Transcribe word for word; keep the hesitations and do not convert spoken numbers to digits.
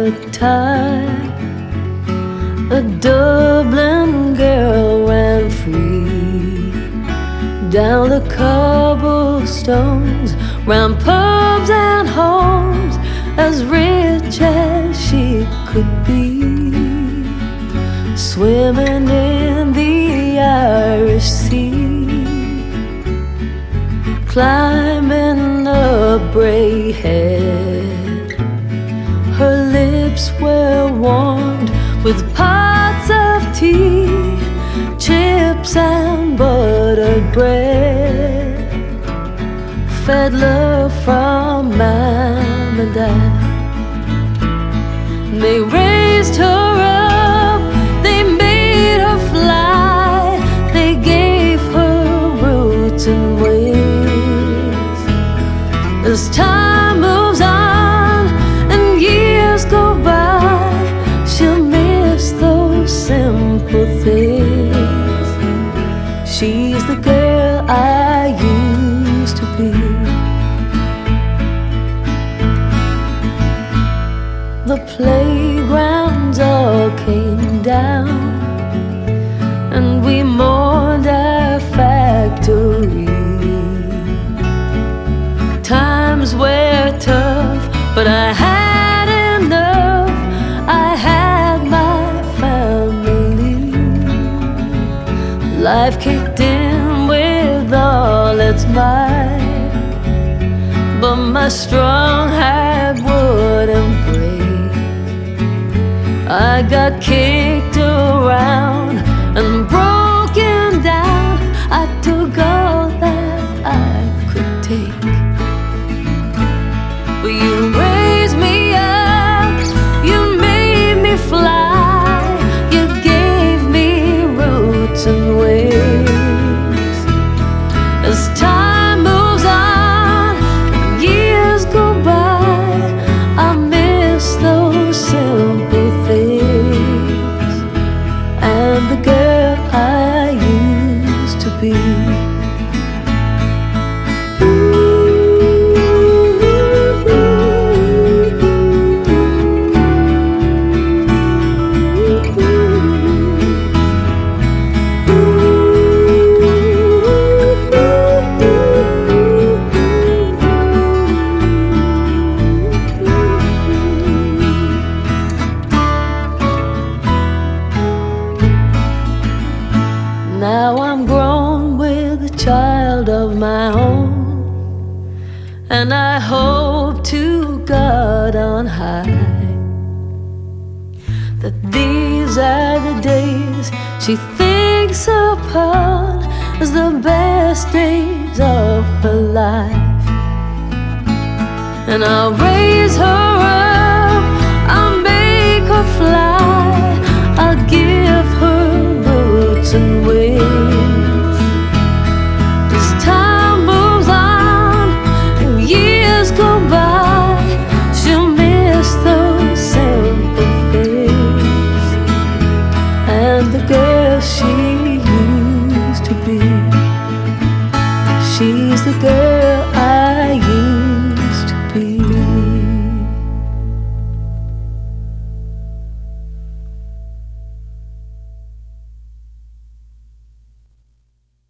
good time. A Dublin girl ran free down the cobblestones, round pubs and homes, as rich as she could be, swimming in the Irish Sea, climbing a Bray Head. Her lips were warmed with pots of tea, chips and buttered bread, fed love from mom and dad. They raised her up, they made her fly, they gave her roots and wings. As time moves on and years go by, she'll miss those simple things. She's the girl I used to be. The playgrounds all came down, and we mourned our factory. Times were tough, but I had enough. I had my family. Life kicked in with all its might, but my strong heart wouldn't break. I got kicked around and broken down. I took all that I could take. But you raised me up, you made me fly, you gave me roots and wings. As time moves on, years go by, I miss those simple things, and the girl I used to be. Now I'm grown with a child of my own, and I hope to God on high that these are the days she thinks upon as the best days of her life. And I'll raise her up, I'll make her fly,